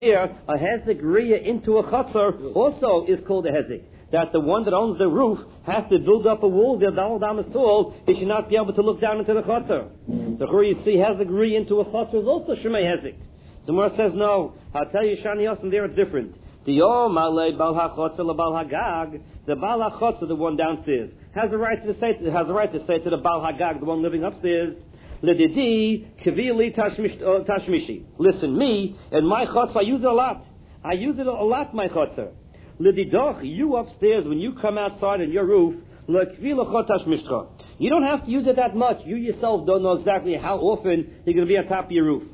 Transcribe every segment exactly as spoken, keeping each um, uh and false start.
here, a hezek riyah into a chutzner also is called a hezek. That the one that owns the roof has to build up a wall. The Dal Dam is tall. He should not be able to look down into the chutzner. Mm-hmm. So here you see hezek riyah into a chutzner is also shemay hezek. The Gemara says no. I'll tell you, Shani Yosem, there it's different. The Bal HaChotzer Bal Hagag, the Bal HaChotzer, the one downstairs, has a right to say to, has a right to say to the Bal Hagag, the one living upstairs, Ledidi Kavili Tashmishi. Listen, me and my chotzer, I use it a lot. I use it a lot, my chotzer. Ledidoch, you upstairs, when you come outside on your roof, you don't have to use it that much. You yourself don't know exactly how often you're going to be on top of your roof.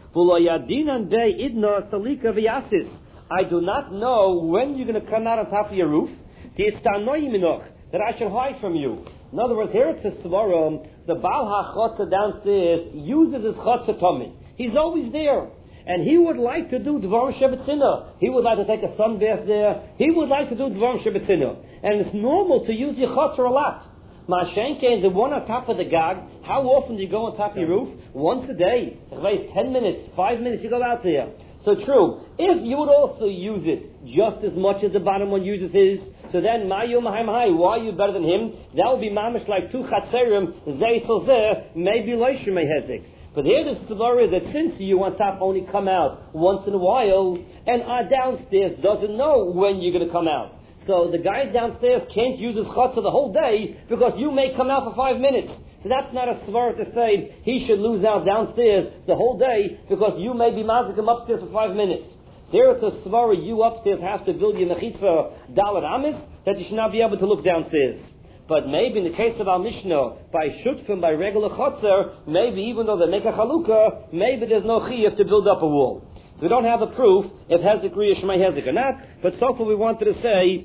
I do not know when you're going to come out on top of your roof. That I should hide from you. In other words, here it says tomorrow, the Baal HaChotzer downstairs uses his Chotzer Tomei. He's always there. And he would like to do Dvar Shebetzina. He would like to take a sunbath there. He would like to do Dvar Shebetzina. And it's normal to use your Chotzer a lot. Mashenke, the one on top of the Gag, how often do you go on top of your roof? Once a day. At ten minutes, five minutes, you go out there. So true. If you would also use it just as much as the bottom one uses his, so then, Mayu Mahai Mahai, why are you better than him? That would be mamish like two chatzerim, zeh so zeh, maybe loishem hezek. But here the story is that since you on top only come out once in a while, and our downstairs doesn't know when you're going to come out. So the guy downstairs can't use his chutzah the whole day because you may come out for five minutes. So that's not a svara to say he should lose out downstairs the whole day because you may be mazik him upstairs for five minutes. There it's a svara you upstairs have to build your mechitza dalet amis that you should not be able to look downstairs. But maybe in the case of our Mishnah, by shutfim, by regular chotzer, maybe even though they make a chalukah, maybe there's no chiyuv to build up a wall. So we don't have a proof if hezek riyah shmei hezek or not, but so far we wanted to say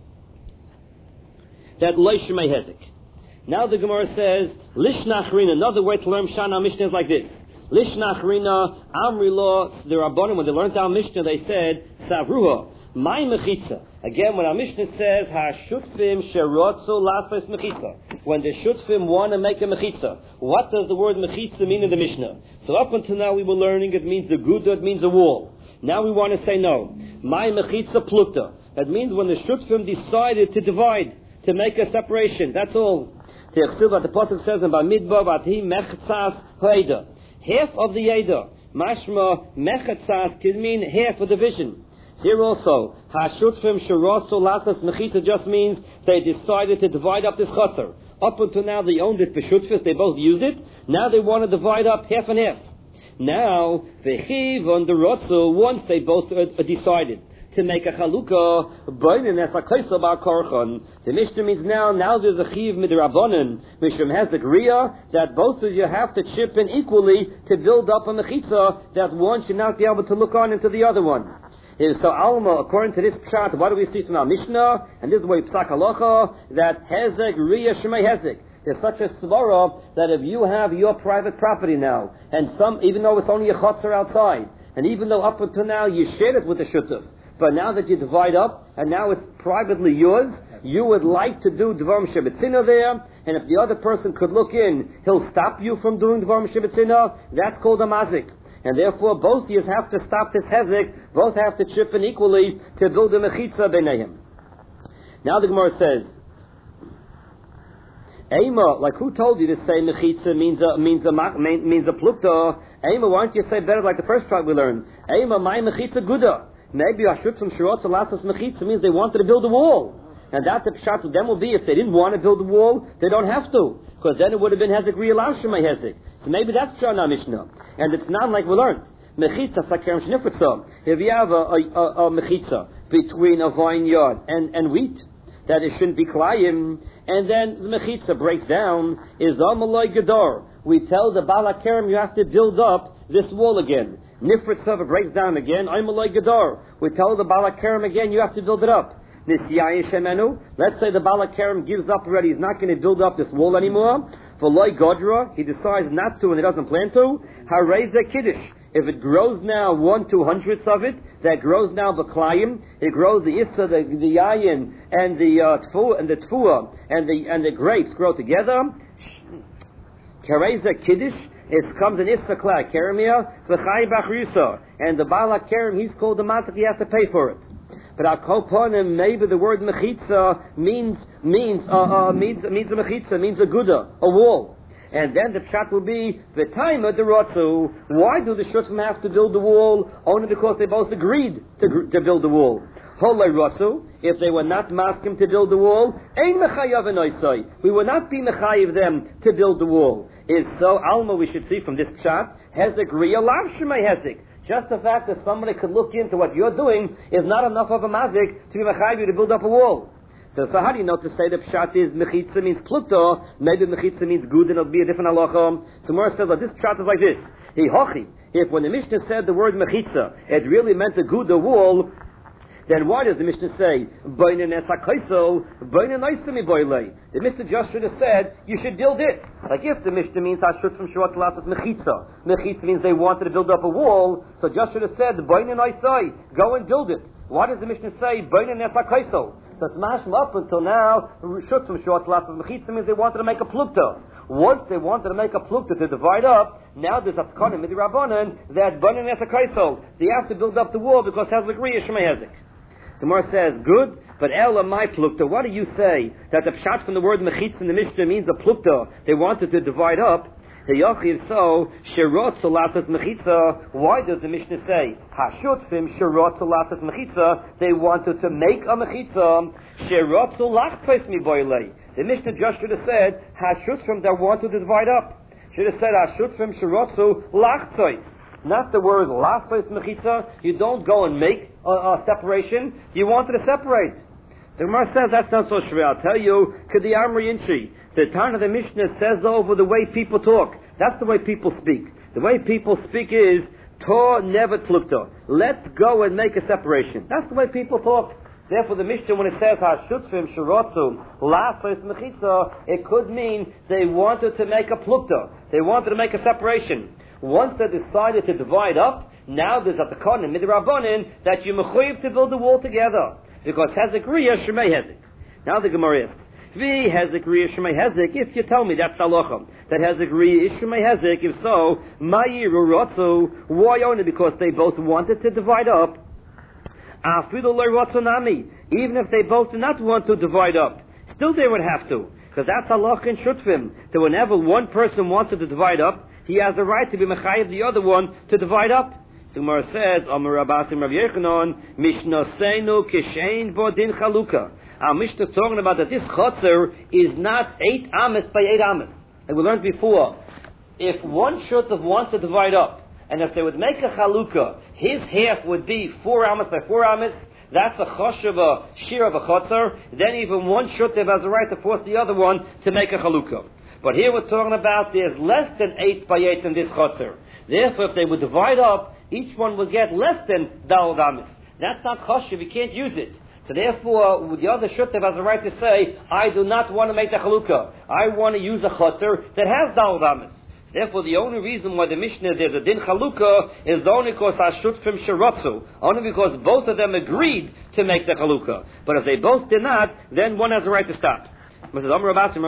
that loy shmei hezek. Now the Gemara says, Lishnachrina, another way to learn Shana Mishnah is like this. Lishnachrina, Amri Lo, the Rabbanim, when they learned our Mishnah, they said, Savruha, my mechitza. Again, when our Mishnah says, Ha-shutfim sherotzu lasas mechitza. When the shutfim want to make a mechitza. What does the word mechitza mean in the Mishnah? So up until now we were learning it means a guda, it means a wall. Now we want to say no. My mechitza plukta. That means when the shutfim decided to divide, to make a separation. That's all. The Pasuk says in Bamidbar, Vati mechtzas hoeda. Half of the Yeda. Mashma mechtzas can mean half a division. Here also, Hashutfim Sharasu Lasas Mechitza just means they decided to divide up this chutzner. Up until now they owned it for Shutfis, they both used it. Now they want to divide up half and half. Now, Vechiv on the Rotzu, once they both uh, decided to make a chalukah, the Mishnah means now, now there's a chiv midrabanan, Mishum hezek riyah, that both of you have to chip in equally to build up a mechitza, that one should not be able to look on into the other one. So Alma, according to this pshat, what do we see from our Mishnah? And this is the way psak halacha, that hezek riyah shemay hezek. There's such a svara that if you have your private property now, and some, even though it's only a chutzner outside, and even though up until now you shared it with the shutuf, but now that you divide up, and now it's privately yours, you would like to do Dvarim Shebetzina there, and if the other person could look in, he'll stop you from doing Dvarim Shebetzina, that's called a mazik. And therefore, both of you have to stop this hezek, both have to chip in equally to build a mechitza b'neihem. Now the Gemara says, Eima, like who told you to say mechitza means a, means a, means a plukta? Eima, why don't you say better like the first part we learned? Eima, my mechitza guda. Maybe Ashut from Shirotz Lasas Mechitza means they wanted to build a wall. And that the pshat to them will be if they didn't want to build a wall, they don't have to. Because then it would have been Hezek Riyalav Shemay Hezek. So maybe that's pshat na Mishnah. And it's not like we learned. Mechitza Sakerem Shnifritza. If you have a, a, a, a Mechitza between a vineyard and, and wheat, that it shouldn't be Klayim, and then the Mechitza breaks down, is Amalai Gadar. We tell the Balakerem you have to build up this wall again. Nifritza breaks down again. Aymalai Gadar. We tell the Balakerem again, you have to build it up. Nisyai Shemenu. Let's say the Balakerem gives up already. He's not going to build up this wall anymore. For Loi Godra, he decides not to and he doesn't plan to. Hareza Kiddush. If it grows now one two hundredths of it, that grows now Baklayim. It grows the Issa, the, the Yayin, and the uh, Tfuah, and the Tfuah, and the and the grapes grow together. Kereza Kiddush, it comes in Issa Klai, Keremia, V'chai Bachrusa. And the Baal HaKerem, he's called the Matak, he has to pay for it. But Al Koponim, maybe the word Mechitza means, means, uh, uh, means, means a Mechitza, means a Guda, a wall. And then the pshat will be, V'taima derotzu. Why do the Shutim have to build the wall? Only because they both agreed to, to build the wall. Holei rotzu. If they were not maskim to build the wall, ein mechayav enoisai. We will not be mechayiv them to build the wall. Is so, Alma, we should see from this pshat, hezek riya lav shemay hezek. Just the fact that somebody could look into what you're doing is not enough of a mazik to be mechayiv you to build up a wall. So, so how do you know to say that pshat is mechitza means plukto? Maybe mechitza means good and it'll be a different halacha. So Mora says that this pshat is like this. He hochi. If when the Mishnah said the word mechitza, it really meant a good a wall, then why does the Mishnah say, the Mishnah just should have said, you should build it. Like if the Mishnah means Hashut from Shurot Lasas Mechitza. Mechitza means they wanted to build up a wall, so just should have said, go and build it. Why does the Mishnah say, so it's mashma up until now, Shut from Shurot Lasas Mechitza means they wanted to make a plukta. Once they wanted to make a plukta to divide up, now there's a tkanim midi rabbanan that banin esakaiso. They have to build up the wall because hezek riya shmei hezek. Gemara says, good, but ela my plukta. What do you say that the pshat from the word mechitz in the Mishnah means a plukta? They wanted to divide up. The yochiv so shirot solatas mechitza. Why does the Mishnah say hashutfim shirot solatas mechitza? They wanted to make a mechitza. Shirot solachpes mi boilei. The Mishnah just should have said hashutfim that wanted to divide up. Should have said hashutfim shirotzu lachtzoi. Not the word lasvais mechitza. You don't go and make a, a separation. You wanted to separate. The Gemara says that's not so shver. I'll tell you, K'di Amri Inshi. The Tana of the Mishnah says over the way people talk. That's the way people speak. The way people speak is Tor never tlukta. Let's go and make a separation. That's the way people talk. Therefore, the Mishnah, when it says Hashutzvim Shirotzu Lasvais Mechitza, it could mean they wanted to make a plukta. They wanted to make a separation. Once they decided to divide up, now there's a takon and midrabanan that you mechuyev to build the wall together. Because hezek riya shemei hezek. Now the Gemara asks, vi hezek riya shemei hezek, if you tell me that's halacha, that hezek riya is shemei hezek, if so, mayi rurotzu, why only? Because they both wanted to divide up. Afidu lerotzonami, even if they both did not want to divide up, still they would have to. Because that's halacha in shutfim, that whenever one person wanted to divide up, he has the right to be mechayiv the other one to divide up. So Gemara says, Amar Rabbasim Rav Yechanan, Mishnah Seinu Kishein Bo Din Chaluka. Our Mishnah is talking about that this chotzer is not eight amas by eight amas. And we learned before, if one shutav wants to divide up, and if they would make a chaluka, his half would be four amas by four amas. That's a choshev, a shir of a chotzer. Then even one shutav has a right to force the other one to make a chaluka. But here we're talking about there's less than eight by eight in this chotzer. Therefore, if they would divide up, each one would get less than dalad amis. That's not choshev, you can't use it. So therefore, the other shutav has a right to say, I do not want to make the chalukah. I want to use a chotzer that has dalad amis. Therefore, the only reason why the Mishnah there's a din chalukah is only because hashutfim shirotzu, only because both of them agreed to make the chalukah. But if they both did not, then one has a right to stop. Therefore,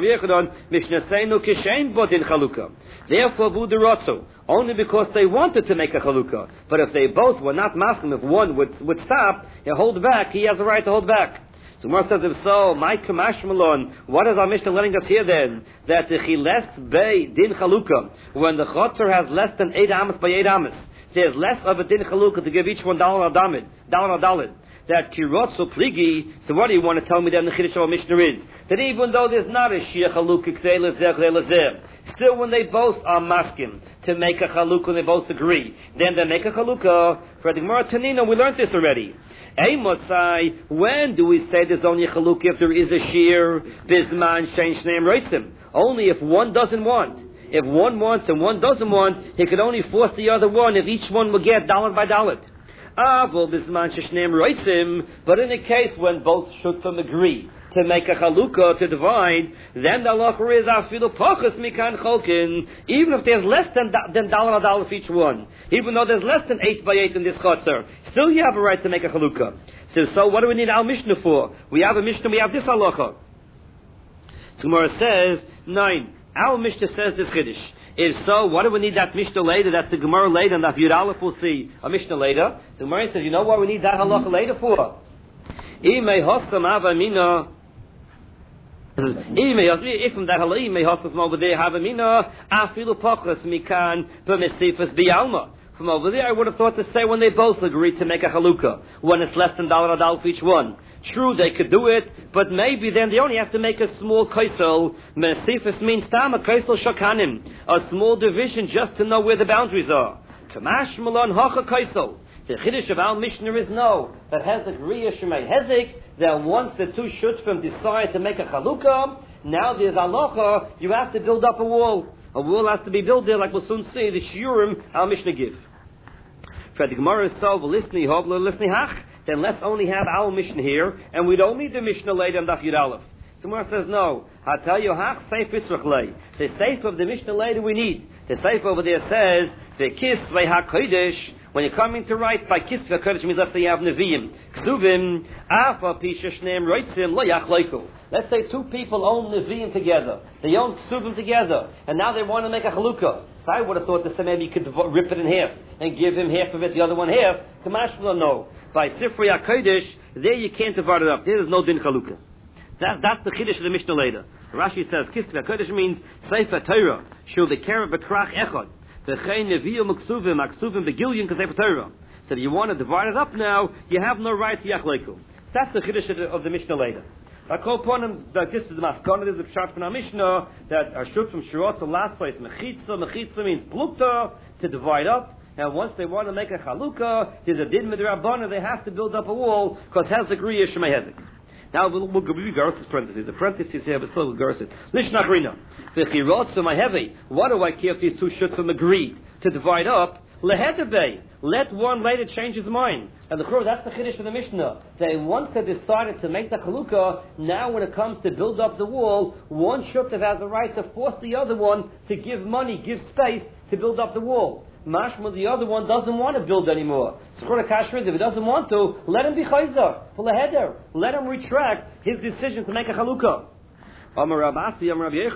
vuderotzu, only because they wanted to make a chalukah. But if they both were not masking, if one would would stop, he hold back. He has a right to hold back. So Gemara says, if so, my kamash malon. What is our Mishnah letting us hear then? That the chiles bay din chalukah, when the chotzer has less than eight amas by eight amas, there's less of a din chalukah to give each one dollar adamid, dollar adalid. That kirotzu pligi. So what do you want to tell me that in the chiddush of our Mishnah is that even though there's not a shia chalukah k'zeh lezeh k'zeh lezeh, still when they both are maskim to make a chalukah, they both agree, then they make a chalukah. For the Gemara Tanina, we learned this already. Eimosai, when do we say there's only a chalukah if there is a shir bisman shein shneim reitzim? Only if one doesn't want. If one wants and one doesn't want, he could only force the other one if each one would get dalad by dalad. Avol bisman shneim reitzim, but in a case when both shutim agree to make a chalukah, to divide, then the halacha is afilu pachas mikan cholkin, even if there's less than than dollar a dollar for each one, even though there's less than eight by eight in this chotzer, still you have a right to make a chalukah. So, so what do we need our Mishnah for? We have a Mishnah, we have this halacha. So Gemara says, nine, Our Mishnah says this Chiddush. If so, what do we need that Mishnah later? That's the Gemara later, and that Yud Aleph will see a Mishnah later. So Gemara says, you know what we need that halacha later for? Imei hosam avamina. If from that halacha, imei hosam from over there havamina, afilu pachas mikan b'mesifas bialma. From over there, I would have thought to say when they both agreed to make a halukah, when it's less than dollar a dollar for each one. True, they could do it, but maybe then they only have to make a small kaisel. Mesifas means tam, a kaisel shakanim, a small division just to know where the boundaries are. Kamash malon hacha kaisel. The chiddush of our Mishnah is no, that Hezek Riyah Shemay Hezek, that once the two shutfim decide to make a chalukah, now there's halacha, you have to build up a wall. A wall has to be built there, like we'll soon see, the shiurim our Mishnah give. For the Gemara is so, listening, listening hach, then let's only have our Mishnah here, and we don't need the Mishnah later on Daf Yud Aleph. So Gemara says, no, I tell you, hach seif itzrach lei. The seif of the Mishnah later we need. The seif over there says, the kiss ve'ha kodesh. When you're coming to write by kiss ve'ha kodesh means let's say you have neviim. Ksuvim, afa pisha shneim roitzim lo yachleiku. Let's say two people own neviim together. They own ksuvim together, and now they want to make a halukah. So I would have thought that maybe you could rip it in half and give him half of it, the other one half. Kamashma, no. By Sifrei HaKodesh, there you can't divide it up. There is no din chalukah. That, that's the chiddush of the Mishnah later. Rashi says, Kisva HaKodesh means Sefer Torah. Shul Bekerah Bekrach Echad. V'chein Nevi'u M'ksuvim, M'ksuvim Begilyon K'Sefer Torah. So if you want to divide it up now, you have no right to Yachleiku. That's the chiddush of the, of the Mishnah later. I call upon him that this is the maskana, this is the pshat from our Mishnah, that our shut from Shirot, the last place, Mechitza, Mechitza means plukta, to divide up, and once they want to make a chalukah, there's a din midrabana, they have to build up a wall, because Hezek Riyah Shemay Hezek. Now we'll, we'll read Garth's parentheses. The parentheses here, but still with Garth. Lishnach Rina. V'chirot, so my heavy. What do I care if these two shutfim agreed to divide up? Lehedabay. Let one later change his mind. And the Chur, that's the chiddush of the Mishnah. They once they decided to make the chalukah, now when it comes to build up the wall, one shutf has a right to force the other one to give money, give space to build up the wall. Mashma, the other one doesn't want to build anymore. Sechura Kasher is, if he doesn't want to, let him be chayzer, pull a header, let him retract his decision to make a chalukah. We're talking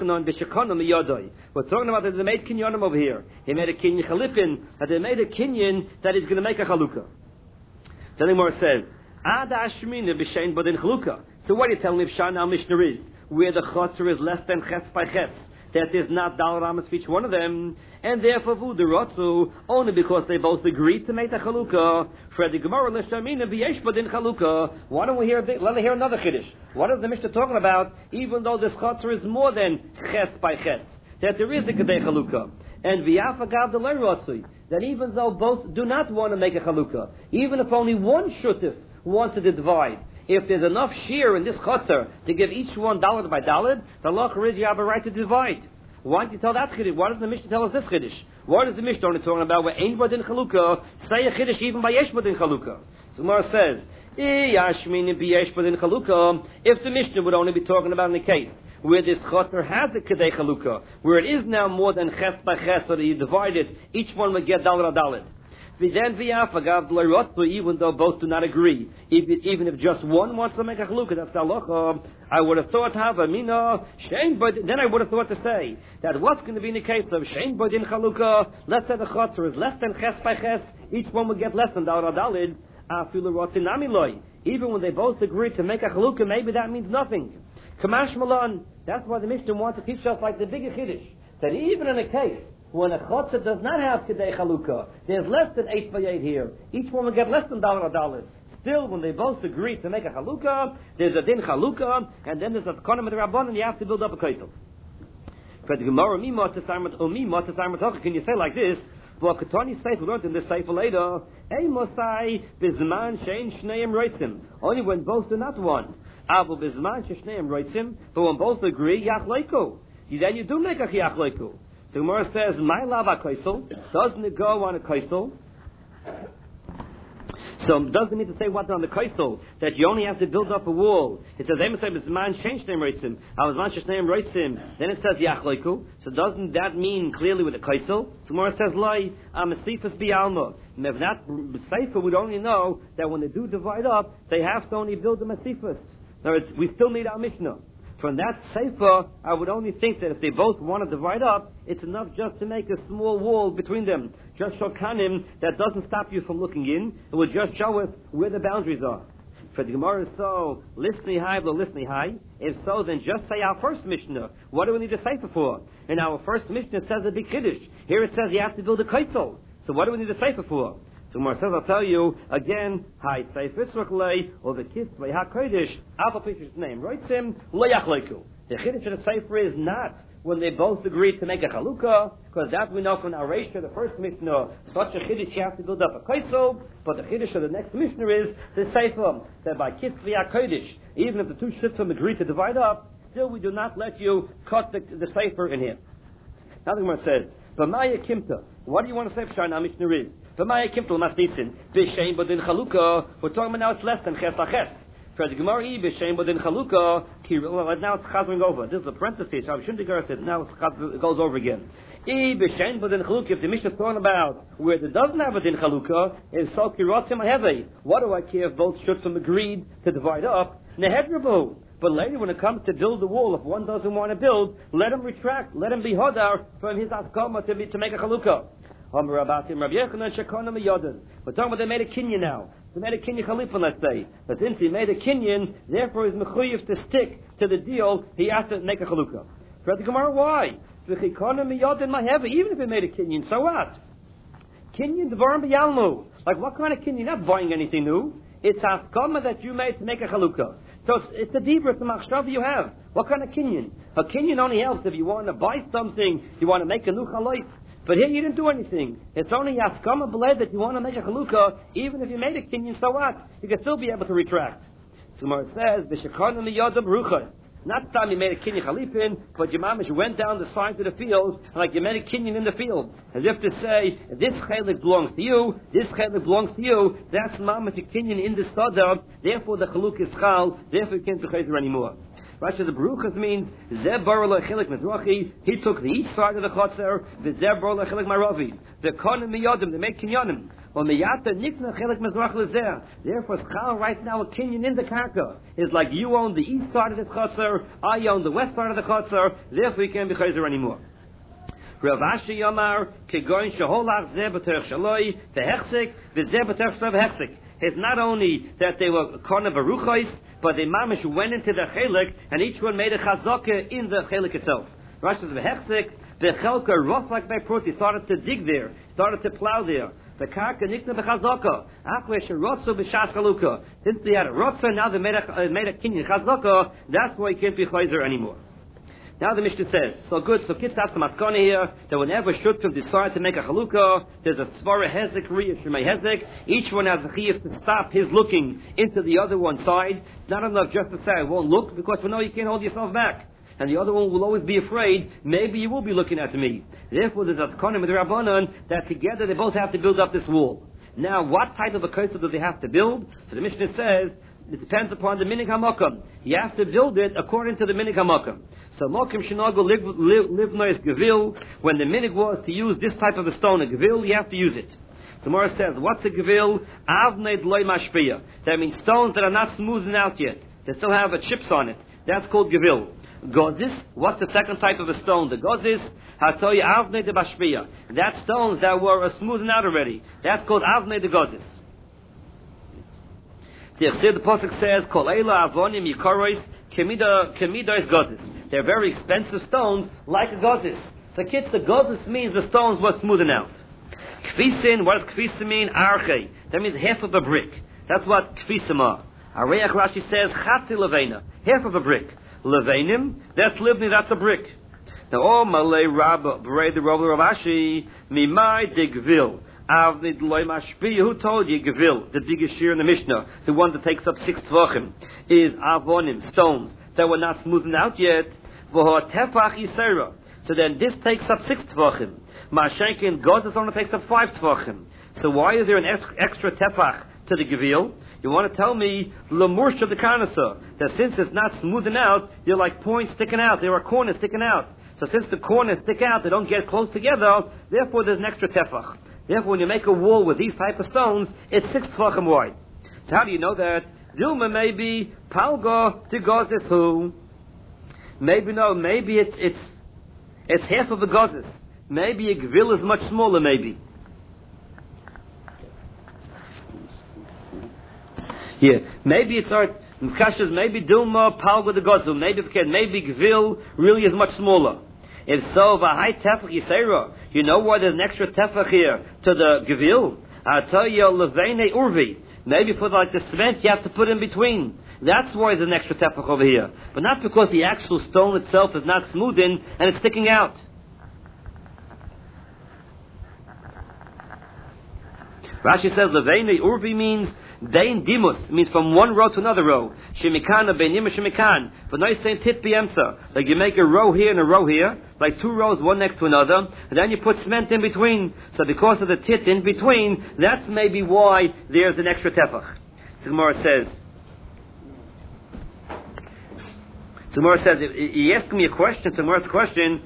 about that they made kinyanim over here. He made a kinyan chalipin, that they made a kinyan that is going to make a chalukah. Then the Gemara says, Ad Ashmina b'shein badin chalukah. So what are you telling me if Shan al Mishnah is? Where the chotzer is less than ches by ches. That is not dollar amas for each one of them, and therefore vuderotzu only because they both agreed to make the chalukah. For the Gemara l'shamina v'yesh badin chalukah. Why don't we hear a bit? Let me hear another chiddush. What is the Mishnah talking about? Even though this chotzer is more than ches by ches, that there is a kedei chalukah, and v'yafagav deleirotzui, that even though both do not want to make a chalukah, even if only one shutif wants to divide. If there's enough shear in this chutzner to give each one dollar by dollar, the law is you have a right to divide. Why don't you tell that chiddush? Why does the Mishnah tell us this chiddush? What is the Mishnah only talking about? Where ain't badin chalukah, say a chiddush even by yesh badin chalukah. So Gemara says, if the Mishnah would only be talking about in the case where this chutzner has a kedei chalukah, where it is now more than ches by ches, so that you divide it, each one would get dollar a dollar. Then even though both do not agree, even if just one wants to make a chalukah, that's the halacha. I would have thought have a mina shein bodin. Then I would have thought to say that what's going to be in the case of shein bodin chalukah? Let's say the chotzer is less than ches by ches, each one would get less than dollar dalid. Even when they both agree to make a chalukah, maybe that means nothing. Kamash malan. That's why the Mishnah wants to teach us like the bigger chiddush, that even in a case when a chotzer does not have kedei chalukah, there's less than eight by eight here. Each one will get less than dollar a dollar. Still, when they both agree to make a chalukah, there's a din chalukah, and then there's a konim of the rabban, and you have to build up a kaitel. For the Gemara, can you say like this? Well, Katani Seif, we learned in this Seif later, Ei Mosai bizman shein shneim roitzim. Only when both do not want. Avu bizman shneim roitzim, but when both agree, yachleiku. Then you do make a yachleiku. So Gemara says, "My lava kaisel doesn't it go on a kaisel?" So it doesn't mean to say what's on the kaisel that you only have to build up a wall. It says, "Amos say man changed name roitzim." I was man name roitzim. Then it says yachleiku. So doesn't that mean clearly with the kaisel? So Gemara says, "Lai am a sifas bialma." If not sefer, we'd only know that when they do divide up, they have to only build the masifas. Now we still need our Mishnah. From that sefer, I would only think that if they both want to divide up, it's enough just to make a small wall between them. Just shokanim that doesn't stop you from looking in. It will just show us where the boundaries are. For the Gemara, so listening high, but listening high. If so, then just say our first Mishnah. What do we need a sefer for? In our first Mishnah, it says a big kiddush. Here it says you have to build a kaitel. So what do we need a sefer for? So Gemara says, I'll tell you again. Hi, sefer srochlei or the kiss by hakodesh. Alpha Peter's name. Roitzim loyachleiku. The kiddush of the sefer is not when they both agreed to make a chalukah, because that we know from our ratio, the first Mishnah, such a chiddush you have to build up a kaisel, but the chiddush of the next Mishnah is the sefer, that by kitzvi HaKodesh, even if the two shittim agree to divide up, still we do not let you cut the, the sefer in here. Now the Gemara says, B'maya kimta, what do you want to say for Shana Mishnah is? B'maya kimta l'masnisin, b'shein bodin chalukah, we're talking about now it's less than ches laches. For the Gemara, b'shem bodin chalukah. Now it's chazering over. This is a parenthesis. Rabbi Shimon said now it goes over again. B'shem bodin chalukah. If the Mishnah is talking about where it doesn't have a din chalukah, is so kirotzim ahevei. What do I care if both shutzim agreed to divide up? Nehedrabu. But later, when it comes to build the wall, if one doesn't want to build, let him retract. Let him be hodar from his askama to be to make a chalukah. We're talking about they made a kinyan now. They made a kinyan khalifa, let's say. But since he made a kinyan, therefore he's mechuyev to stick to the deal. He has to make a chalukah. For the Gemara, why? Even if he made a kinyan, so what? Kinyan dvarim b'yalmu. Like what kind of kinyan? Not buying anything new. It's haskama that you made to make a chalukah. So it's, it's the dibra, it's the machshav you have. What kind of kinyan? A kinyan only helps if you want to buy something, you want to make a new chalayt. But here you didn't do anything. It's only yaskama b'led that you want to make a chalukah, even if you made a kinyan, so what? You can still be able to retract. So Gemara says, "V'shekanu miyadam ruchas." Not the time you made a kinyan chalipin, but your mamish went down the side of the field, and like you made a kinyan in the field, as if to say, this chelik belongs to you, this chelik belongs to you. That's mamish a kinyan in the stadar. Therefore, the chaluk is chal. Therefore, you can't be chazer anymore. Rashi, the Baruchas means Zeb bar lechilik mizrachi. He took the east side of the chotzer. The Zeb bar lechilik maravi. The konim miyadim. They make kinyanim. Well, miyata nikna chilik mizrach lezer. Therefore, schal right now a kinyan in the karka is like you own the east side of the chotzer. I own the west side of the chotzer. Therefore, you can't be chazer anymore. Rav Ashi Yamar kegoin sheholach zeb b'terech shaloi v'hechsik v'zeb b'terech shaloi v'hechsik. It's not only that they were konim baruchos, but the mamish went into the chelik, and each one made a chazaka in the chelik itself. Rashi says, "V'hechsik the chelka rough like by prut." He started to dig there, started to plow there. The karka nikna b'chazaka. Achwe sherotzu b'shas chaluka. Since they had a rotza, now they made a uh, made a kinyan chazaka. That's why he can't be chayzer anymore. Now the Mishnah says, so good, so kids have the maskana here, that whenever Shutkav decide to make a chalukah, there's a svara hezek, riyah shemay hezek, each one has a chiyuv to stop his looking into the other one's side. It's not enough just to say, I won't look, because we know you can't hold yourself back. And the other one will always be afraid, maybe you will be looking at me. Therefore, there's a konim with the Rabbanan, that together they both have to build up this wall. Now, what type of a kaisa do they have to build? So the Mishnah says, it depends upon the minig hamakam. You have to build it according to the minig hamakam. So mokim shenago live nois gevil. When the minig was to use this type of a stone, a gevil, you have to use it. The Gemara says, what's a gevil? Avnei loy mashpia. That means stones that are not smoothened out yet. They still have a chips on it. That's called gevil. Gozis. What's the second type of a stone? The gozis. Hatoy avnei de bashpia. That's stones that were uh, smoothened out already. That's called avnei de gozis. The Pasuk says, Kol eila avonim yikaros kemida kemidas gozis. They're very expensive stones, like a gozis. So kids, the gozis means the stones were smoothened out. Kfisin, what does kfisin mean? Arche. That means half of a brick. That's what kfisim are. Areach Rashi says, Chatzi levena. Half of a brick. Levenim, that's livni, that's a brick. Now, oh, Malay Rabba, Bray the Rabba Ravashi, Mimai de Gvil. Who told you Gevil, the biggest shear in the Mishnah, the one that takes up six tvachim, is avonim, stones that were not smoothened out yet. So then this takes up six tvachim. Mashenkin Gozis only takes up five tvachim. So why is there an extra tefach to the Gevil? You want to tell me lemursh of the karnasa, that since it's not smoothened out, you're like points sticking out. There are corners sticking out. So since the corners stick out, they don't get close together. Therefore, there's an extra tefach. Therefore, when you make a wall with these type of stones, it's six tvachim wide. So how do you know that? Dilma may be palga to gozis who. Maybe no, maybe it's it's it's half of a gozis. Maybe a gvil is much smaller, maybe. Yeah, maybe it's our Kashas, maybe Dilma, Palga the Gozel, maybe maybe Gvil really is much smaller. If so, Vahai Tefach Yisera, you know why there's an extra Tefach here to the Gvil? I tell you, Levene Urvi. Maybe for like the cement you have to put in between. That's why there's an extra Tefach over here. But not because the actual stone itself is not smoothing and it's sticking out. Rashi says Levene Urvi means Dein Dimus, means from one row to another row. Shemikana beinim shemikan. But nice saying tit biemsa. Like you make a row here and a row here, like two rows one next to another, and then you put cement in between. So because of the tit in between, that's maybe why there's an extra tefach. So Gemara says. So Gemara says, he asked me a question, so Gemara's question,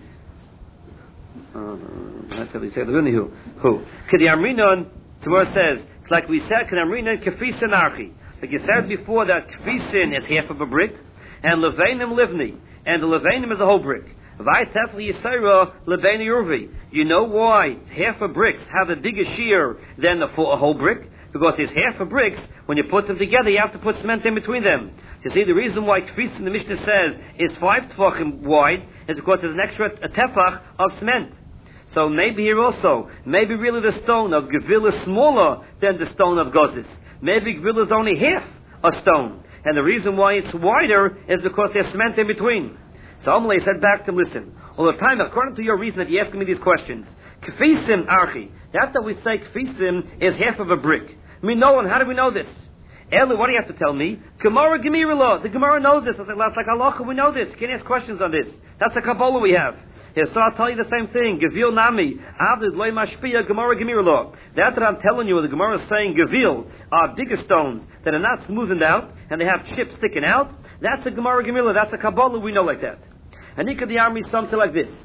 uh, that's what he said, who? Who? Kedi Amrinon, Gemara says, it's like we said, Kanamrina Kefisin Archi. Like you said before, that Kefisin is half of a brick, and Levanim Livni, and the Levanim is a whole brick. Vaitefli Yisera Leveni Urvi. You know why half of bricks have a bigger shear than a, full, a whole brick? Because there's half of bricks, when you put them together, you have to put cement in between them. So you see, the reason why Kefisin, the Mishnah says, is five tefachim wide, is because there's an extra a tefach of cement. So maybe here also, maybe really the stone of Gevil is smaller than the stone of Gozis. Maybe Gevil is only half a stone. And the reason why it's wider is because there's cement in between. So Amalei said back to him, listen, all the time, according to your reason that you're asking me these questions, Kefisim Archi, that's that we say Kefisim is half of a brick. I mean, Nolan, how do we know this? Elu, what do you have to tell me? Gemara Gemira law. The Gemara knows this. I said, that's like halacha, we know this. You can't ask questions on this. That's a Kabbalah we have. Here, so I'll tell you the same thing. Gevil Nami, Avdid Loy Mashpia, Gemara Gemira law. That's what I'm telling you. The Gemara is saying Gevil are bigger stones that are not smoothened out and they have chips sticking out. That's a Gemara Gemira. That's a Kabbalah we know like that. And Nika the army something like this.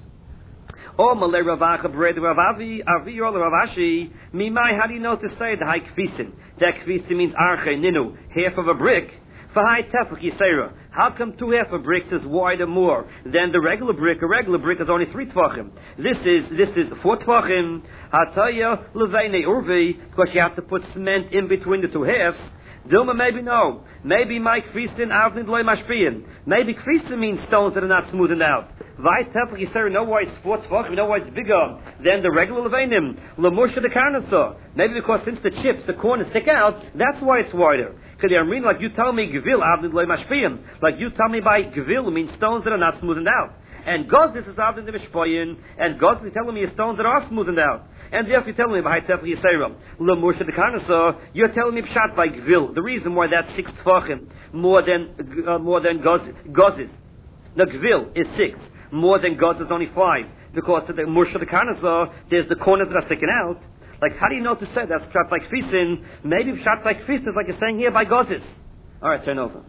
Oh, Malay Ravacha Bred Ravavi, Avi or Ravashi, Mimai, how do you know to say the high Kfisin? That Kfisin means Arche Ninu, half of a brick. For high Tefach Yisera. How come two half of bricks is wider more than the regular brick? A regular brick is only three tvachim. This is this is four tvachim. Hataya Levene Urvi, because you have to put cement in between the two halves. Dilma, maybe no. Maybe my Kfisin Avnid Loy Mashpiyin. Maybe Kfisin means stones that are not smoothened out. Vai Tefach Yisera, know why it's four tvachim, know why it's bigger than the regular Levenim. Lamusha the Karnasa. Maybe because since the chips, the corners stick out, that's why it's wider. Because I mean, like you tell me Gevil Avnid Loy Mashpiyin. Like you tell me by Gevil means stones that are not smoothened out. And Gozis is Avnid Mishpoyin, and Gozis is telling me is stones that are smoothened out. And therefore you're telling me by Tefach Yisera, Lamusha the Karnasa, you're telling me Pshat by Gevil. The reason why that's six tvachim more than uh, more than Gozis. The Gevil is six. More than Gozis is only five. Because to the Musha the Karnasa, there's the corners that are sticking out. Like, how do you know to say that's Pshat by Kfisin? Maybe Pshat by Kfisin is like you're saying here by Gozis. Alright, turn over.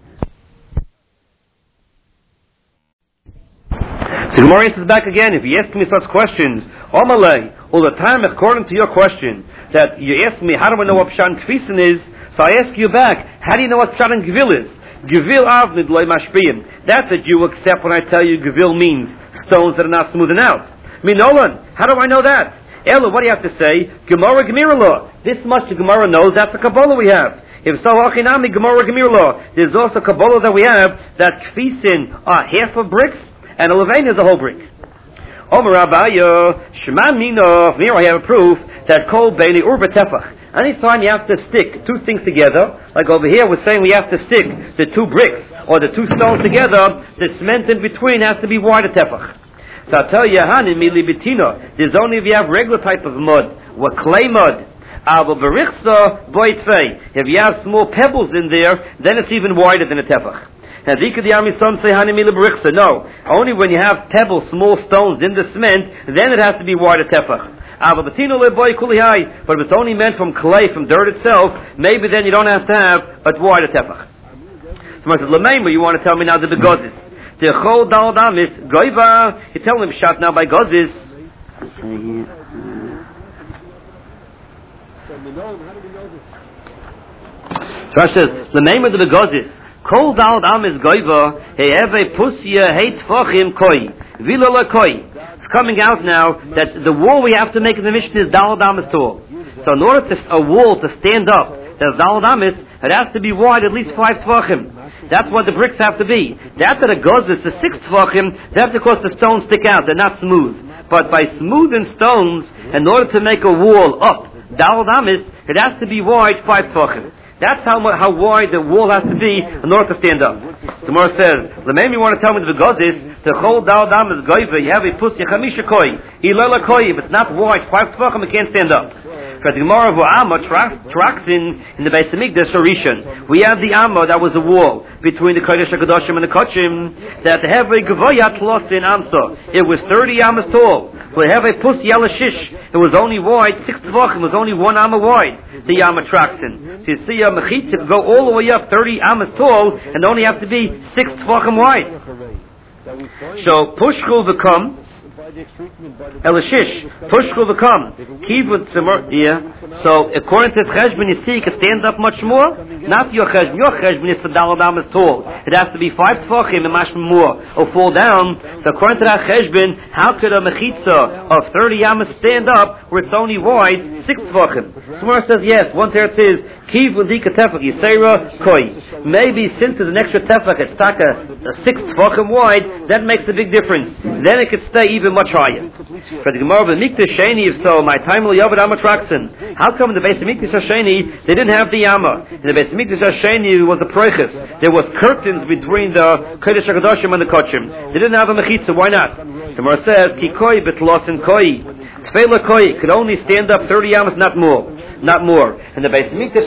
So Gemara answers back again. If you ask me such questions, Omalei, all the time according to your question, that you ask me, how do I know what Pshat and Kfisin is? So I ask you back, how do you know what Pshat and Gevil is? Gevil Avnid Loy Mashpiyim. That's that you accept when I tell you Gevil means stones that are not smoothing out. I mean, Nolan, how do I know that? Ella, what do you have to say? Gemara Gemira law. This much the Gemara knows, that's the Kabbalah we have. If so, Achinami, Gemara Gemira law. There's also Kabbalah that we have, that Kfisin are half of bricks, and a Levain is a whole brick. Omer Abaya, Shema Minov, here I have a proof, that Kol Beini Urba Tefach. Anytime you have to stick two things together, like over here we're saying we have to stick the two bricks, or the two stones together, the cement in between has to be wider Tefach. So I'll tell you, Hani Mili Betina, there's only if you have regular type of mud, or clay mud. If you have small pebbles in there, then it's even wider than a tefach. And some say Hani Mili Berichsa. No, only when you have pebbles, small stones in the cement, then it has to be wider tefach. But if it's only meant from clay, from dirt itself, maybe then you don't have to have a wider tefach. So I said, Lamema, you want to tell me now the begozis. The chol dal damis goiva. You're telling him shot now by gozis. So I says the name of the begozis Kol Dalad Amis Goiva, He'eve Pusya Heit Tfachim Koi, Vilala Koi. It's coming out now that the wall we have to make in the Mishnah is Dalad Amis tall. So in order to a wall to stand up, that's Dalad Amis, it has to be wide at least five Tvachim. That's what the bricks have to be. After the gozes, the six Tvachim, that's because the stones stick out, they're not smooth. But by smoothing stones, in order to make a wall up, Dalad Amis, it has to be wide five Tvachim. That's how how wide the wall has to be in order to stand up. Tomorrow says, the man you want to tell me the gozes, the whole Dalad Amis Goiva, you have a pussy, chamisha koi, ilela koi, if it's not wide, five Tvachim, it can't stand up. Because the Gemara of Amma tracks in, in the Beis Hamikdash Rishon. We have the Amma that was a wall between the Kodesh HaKadoshim and the Kochim that have a Gavoyat Los in Amsa. It was thirty Ammas tall. We have a Pus Yalashish. It was only wide, six Tvachim, it was only one Amma wide. The Amma tracks in. So you see a Mechitza go all the way up thirty Ammas tall and only have to be six Tvachim wide. So Pushkul become Elashish, Pushkul becomes Kivut Tzimur. Yeah. So according to his cheshbon, you see, he can stand up much more. Not your cheshbon. Your cheshbon is for Dalad Amis tall. It has to be five Tvachim and mashma more, or fall down. So according to that cheshbon, how could a mechitza of thirty Amis stand up where it's only wide six Tvachim? Tzimur says yes. One teretz is Kivut Dika Tefach Yisera Koi. Maybe since there's an extra Tefach, it's taka a six Tvachim wide. That makes a big difference. Then it could stay even much higher. For the Gemara of the Mikdash Sheni, if so, my time will Yavad Amatraksin. How come in the Beis Hamikdash Sheni they didn't have the Yama? In the Beis Hamikdash Sheni was the Proiches. There was curtains between the Kodesh HaKadoshim and the Kochim. They didn't have a Mechitza. Why not? The Gemara says, Ki Koi Betlosin Koi. Tfeila Koi could only stand up thirty Yamas, not more. Not more. In the Beis Hamikdash